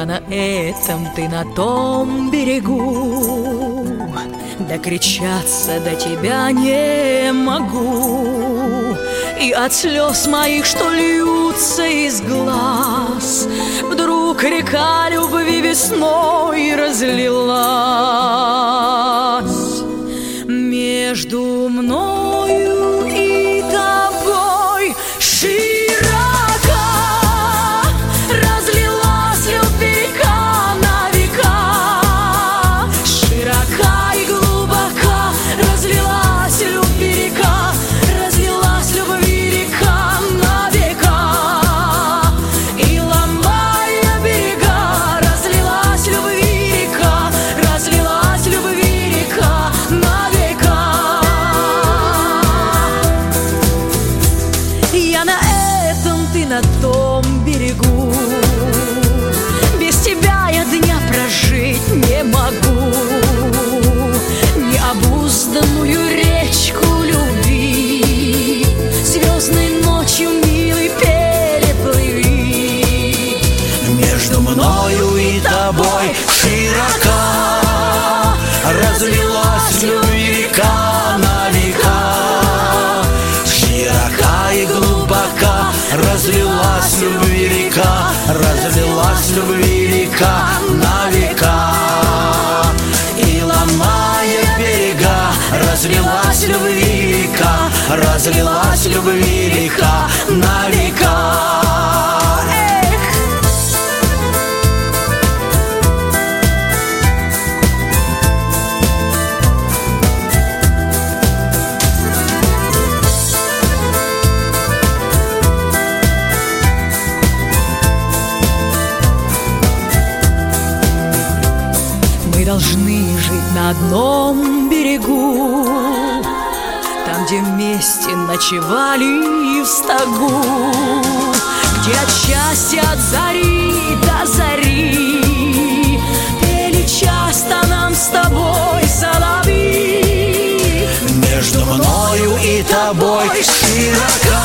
на этом, ты на том берегу. Докричаться до тебя не могу. И от слез моих, что льются из глаз, вдруг река любви весной разлилась. Между мною и тобой широко разлилась любви река на века. Широка и глубока разлилась любви река, разлилась любви река на века. И ломая берега, разлилась любви река, разлилась любви река на века. Я на этом, ты на том берегу. Без тебя я дня прожить не могу. Необузданную речку любви звездной ночью, милый, переплыви. Между мною и тобой широка разлилась любви река на века. Широка и глубока разлилась любви река, разлилась любви река на века. И ломая берега, разлилась любви река, разлилась любви река на века. Мы должны жить на одном берегу, там, где вместе ночевали в стогу, где от счастья от зари до зари пели часто нам с тобой соловьи. Между мною и тобой широка